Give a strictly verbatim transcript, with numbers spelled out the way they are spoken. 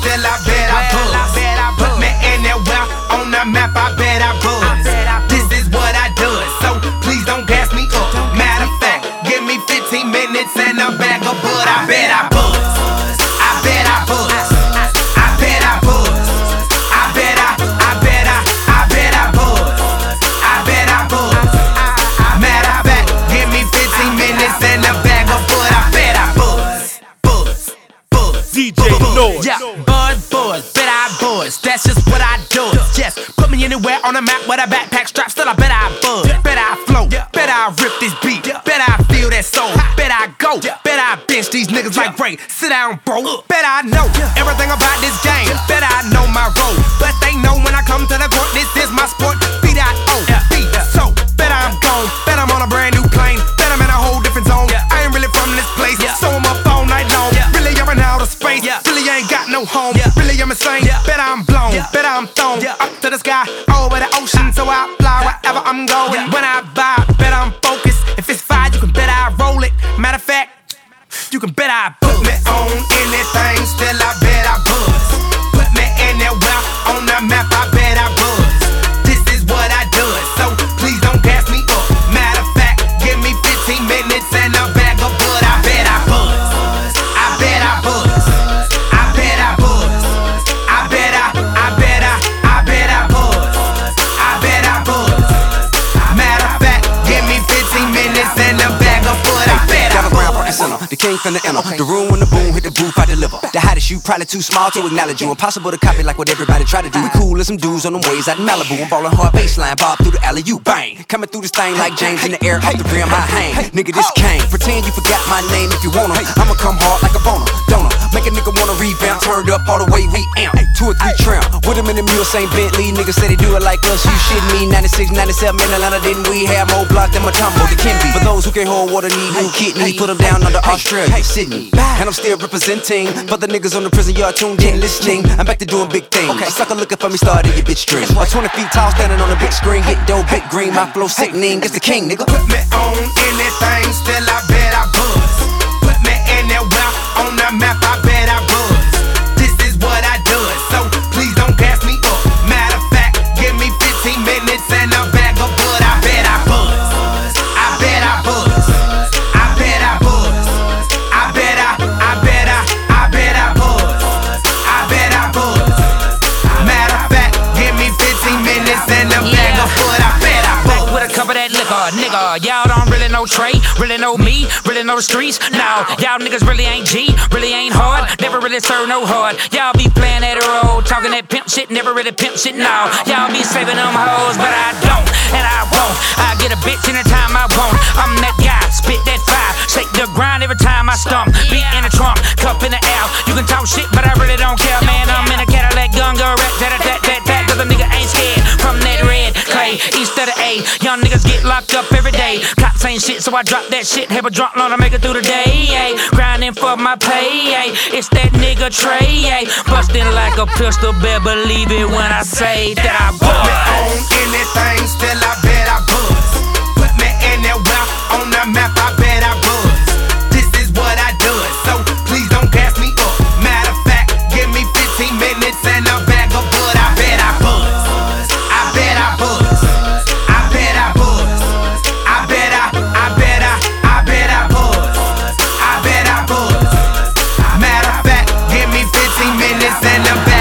still I bet I buzz. Put me anywhere on the map, I bet I buzz. This is what I do, so please don't gas me up. Matter of fact, give me fifteen minutes and a bag of bud. I bet I buzz. I bet I buzz. I bet I buzz. I bet I, I bet I, I bet I buzz. I bet I buzz. Matter of fact, give me fifteen minutes and a bag of bud. I bet I buzz. Buzz. Buzz. D J Noise. Yeah, buzz, buzz, bet I buzz. That's just what I do. Yes, put me anywhere on the map with a backpack strap. Still, I bet I buzz. Bet I flow. Bet I rip this beat. Bet I feel that soul. Bet I go. Bet I bench these niggas like Ray. Sit down, bro. Bet I know everything about this game. Bet I know my role. But they know when I come to the court, this is my sport. Beat I O. Beat so. Bet I'm gone. Bet I'm on a brand new plane. Bet I'm in a whole different zone. I ain't really from this place, so I'm up all night long. Really, I'm in outer space. Really, ain't got no home. Really, I'm insane. Bet I'm blown. Bet I'm thrown up to the sky, over the ocean, so I fly wherever I'm going. When I vibe, bet I'm focused. If it's fire, you can bet I roll it. Matter of fact, you can bet I put me on anything. Still, I bet I buzz. Put me anywhere on the map, I bet I buzz. This is what I do, so please don't gas me up. Matter of fact, give me fifteen minutes and a bag of bud. I bet I buzz. I bet I buzz. I bet I buzz. I bet I, I bet I, I bet I buzz. I bet I buzz. Matter of fact, give me fifteen minutes and a bag of bud. I bet I buzz. The king from the inner, the room when the boom hit the booth, I deliver. The hottest you, probably too small to acknowledge you. Impossible to copy like what everybody try to do. We cool as some dudes on them ways out in Malibu. I'm ballin' hard baseline, bob through the alley, you bang. Coming through this thing like James in the air, off the rim, I hang. Nigga, this Kane. Pretend you forgot my name if you wanna. I'ma come hard like a boner, donor. Make a nigga wanna rebound, turned up all the way we amp. Two or three trim, with him in the mule, same Bentley. Niggas say they do it like us, you shitting me. ninety-six, ninety-seven in Atlanta, didn't we have more block than Matumbo? The Kimby. For those who can't hold water, need new kidney. Put them down under Australia, Sydney. And I'm still representing for the niggas on the prison yard tuned in, listening. I'm back to doing big things. Okay, sucker looking for me, started your bitch string. I'm twenty feet tall, standing on a big screen, get dope, big green. My flow sickening, it's the king, nigga. Put me on anything, still I bet I buzz. Put me anywhere on the map, I bet I buzz. This is what I do, so please don't gas me up. Matter of fact, give me fifteen minutes and a bag of bud. I bet I buzz. I bet I buzz. I bet I buzz. I bet I, I bet I, I bet I buzz. I bet I buzz. Matter of fact, give me fifteen minutes and a bag of bud. I bet I buzz. With a cup of that liquor, nigga, y'all don't really know Trey, really know me, really know the streets. Now, y'all niggas really ain't G, really ain't hard, never really serve no hard. Y'all be playing that role, talking that pimp shit, never really pimp shit. Now, y'all be saving them hoes, but I don't, and I won't. I get a bitch anytime I want. I'm that guy, spit that fire, shake the grind every time I stomp. Beat in the trunk, cup in the air. You can talk shit, but I really don't care, man. I'm in a Cadillac, gun, go rat, tat, tat, tat, tat. Cause a nigga ain't scared from that red clay, east of the A. Young niggas get locked up every day. Cops ain't shit, so I drop that shit. Have a drunk loan to make it through the day. Ay. Grinding for my pay. Ay. It's that nigga Trey. Ay. Bustin' like a pistol, better believe it when I say that I buzz. Put me on anything, still I bet I buzz. Put me anywhere on the map, I bet I buzz. This is what I do, so please don't gas me up. Matter of fact, give me fifteen minutes and a bag of bud. I bet I buzz. I bet I buzz. I bet I buzz. I bet I, I bet I, I bet I buzz. I bet I buzz. Matter of fact, give me fifteen minutes and a bag